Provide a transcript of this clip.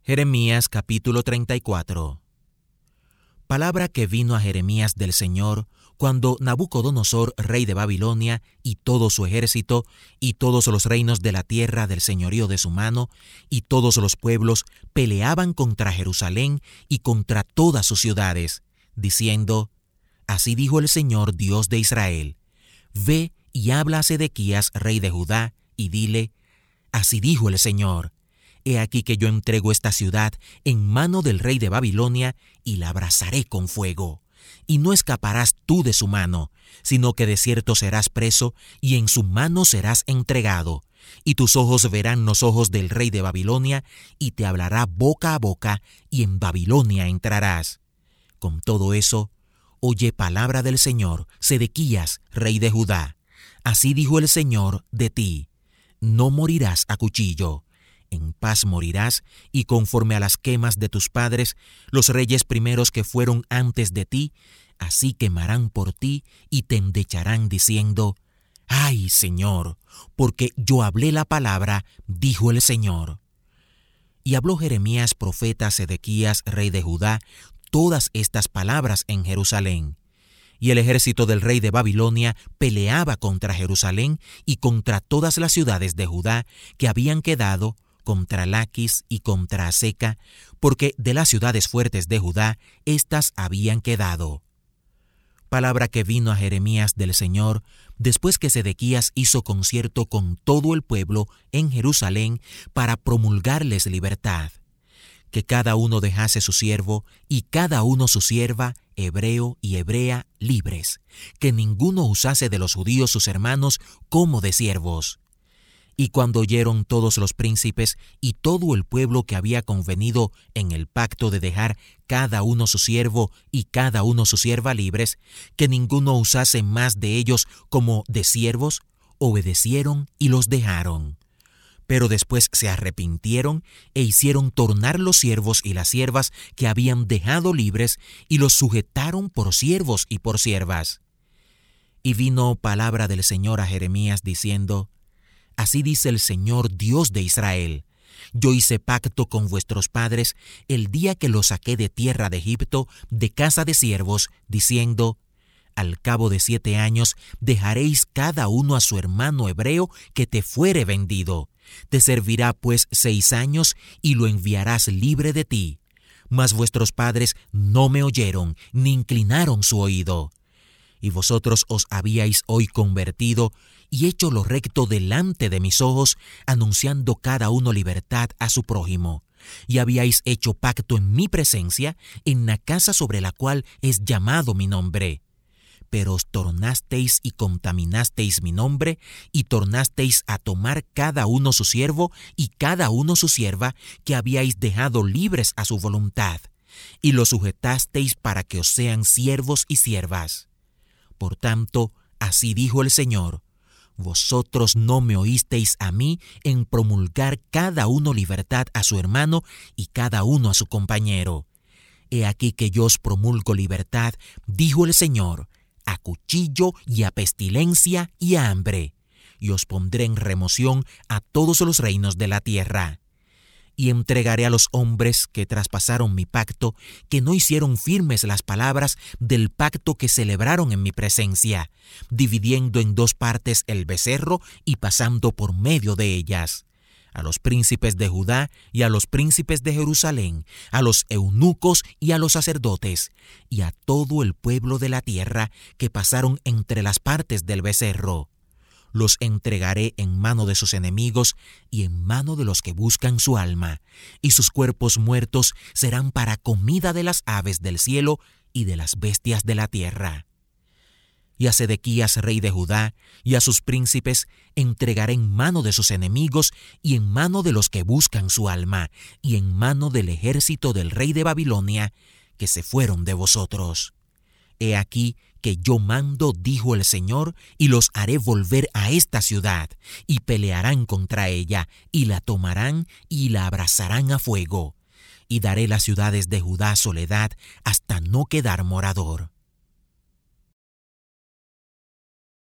Jeremías capítulo 34. Palabra que vino a Jeremías del Señor cuando Nabucodonosor, rey de Babilonia, y todo su ejército, y todos los reinos de la tierra del señorío de su mano, y todos los pueblos peleaban contra Jerusalén y contra todas sus ciudades, diciendo: Así dijo el Señor, Dios de Israel: Ve y habla a Sedequías, rey de Judá, y dile: Así dijo el Señor: He aquí que yo entrego esta ciudad en mano del rey de Babilonia y la abrasaré con fuego. Y no escaparás tú de su mano, sino que de cierto serás preso y en su mano serás entregado. Y tus ojos verán los ojos del rey de Babilonia y te hablará boca a boca y en Babilonia entrarás. Con todo eso, oye palabra del Señor, Sedequías, rey de Judá. Así dijo el Señor de ti: No morirás a cuchillo. En paz morirás, y conforme a las quemas de tus padres, los reyes primeros que fueron antes de ti, así quemarán por ti y te endecharán diciendo: ¡Ay, Señor! Porque yo hablé la palabra, dijo el Señor. Y habló Jeremías, profeta, a Sedequías, rey de Judá, todas estas palabras en Jerusalén. Y el ejército del rey de Babilonia peleaba contra Jerusalén y contra todas las ciudades de Judá que habían quedado, contra Laquis y contra Aseca, porque de las ciudades fuertes de Judá, éstas habían quedado. Palabra que vino a Jeremías del Señor, después que Sedequías hizo concierto con todo el pueblo en Jerusalén para promulgarles libertad. Que cada uno dejase su siervo y cada uno su sierva, hebreo y hebrea, libres. Que ninguno usase de los judíos sus hermanos como de siervos. Y cuando oyeron todos los príncipes y todo el pueblo que había convenido en el pacto de dejar cada uno su siervo y cada uno su sierva libres, que ninguno usase más de ellos como de siervos, obedecieron y los dejaron. Pero después se arrepintieron e hicieron tornar los siervos y las siervas que habían dejado libres y los sujetaron por siervos y por siervas. Y vino palabra del Señor a Jeremías diciendo: Así dice el Señor, Dios de Israel: Yo hice pacto con vuestros padres el día que los saqué de tierra de Egipto, de casa de siervos, diciendo: Al cabo de 7 años dejaréis cada uno a su hermano hebreo que te fuere vendido. Te servirá pues 6 años y lo enviarás libre de ti. Mas vuestros padres no me oyeron, ni inclinaron su oído. Y vosotros os habíais hoy convertido y hecho lo recto delante de mis ojos, anunciando cada uno libertad a su prójimo. Y habíais hecho pacto en mi presencia, en la casa sobre la cual es llamado mi nombre. Pero os tornasteis y contaminasteis mi nombre, y tornasteis a tomar cada uno su siervo y cada uno su sierva, que habíais dejado libres a su voluntad, y los sujetasteis para que os sean siervos y siervas. Por tanto, así dijo el Señor: Vosotros no me oísteis a mí en promulgar cada uno libertad a su hermano y cada uno a su compañero. He aquí que yo os promulgo libertad, dijo el Señor, a cuchillo y a pestilencia y a hambre, y os pondré en remoción a todos los reinos de la tierra. Y entregaré a los hombres que traspasaron mi pacto, que no hicieron firmes las palabras del pacto que celebraron en mi presencia, dividiendo en 2 partes el becerro y pasando por medio de ellas. A los príncipes de Judá y a los príncipes de Jerusalén, a los eunucos y a los sacerdotes, y a todo el pueblo de la tierra que pasaron entre las partes del becerro. Los entregaré en mano de sus enemigos y en mano de los que buscan su alma, y sus cuerpos muertos serán para comida de las aves del cielo y de las bestias de la tierra. Y a Sedequías, rey de Judá, y a sus príncipes entregaré en mano de sus enemigos y en mano de los que buscan su alma, y en mano del ejército del rey de Babilonia, que se fueron de vosotros. He aquí que yo mando, dijo el Señor, y los haré volver a esta ciudad, y pelearán contra ella, y la tomarán, y la abrasarán a fuego. Y daré las ciudades de Judá soledad hasta no quedar morador.